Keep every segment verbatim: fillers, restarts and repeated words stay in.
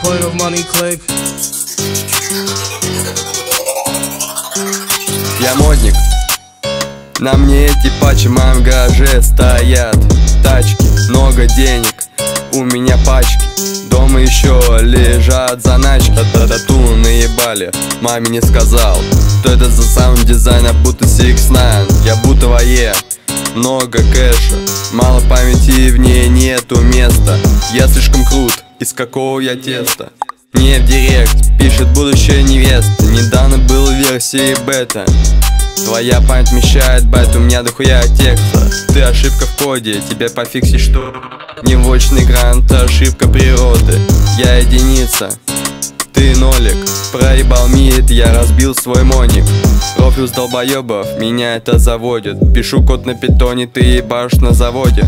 for the money click. Я модник, на мне эти патчи в моем гараже стоят. Тачки, много денег, у меня пачки. Дома еще лежат заначки. Тату наебали, маме не сказал, что это за саунд дизайна, будто сикс найн. Я будто вое, много кэша, мало памяти, в ней нету места. Я слишком крут, из какого я теста. Мне в директ пишет будущая невеста. Недавно был в версии бета. Твоя память вмещает байт, у меня дохуя текста. Ты ошибка в коде, тебе пофиксить что? Невочный грант, ошибка природы. Я единица, ты нолик. Проебал мид, я разбил свой моник. Профиль с долбоебов, меня это заводит. Пишу код на питоне, ты ебашь на заводе.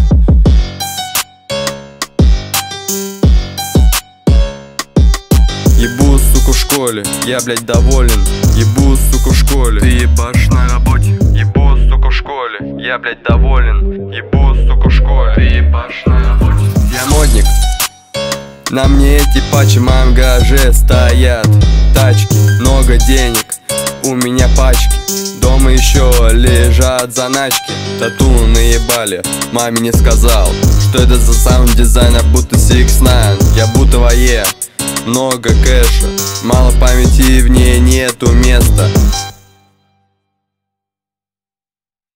Ебу, сука, в школе, я, блядь, доволен. Ебу, сука, в школе, ты ебашь на работе. Ебу, сука, в школе, я, блядь, доволен. Ебу, сука, в школе, ты ебашь на работе. Я модник, на мне эти патчи в моем гараже стоят. Тачки, много денег, у меня пачки. Дома еще лежат заначки. Тату наебали, маме не сказал, что это за саунд дизайна, будто сикс найн. Я будто вое, много кэша, мало памяти, в ней нету места.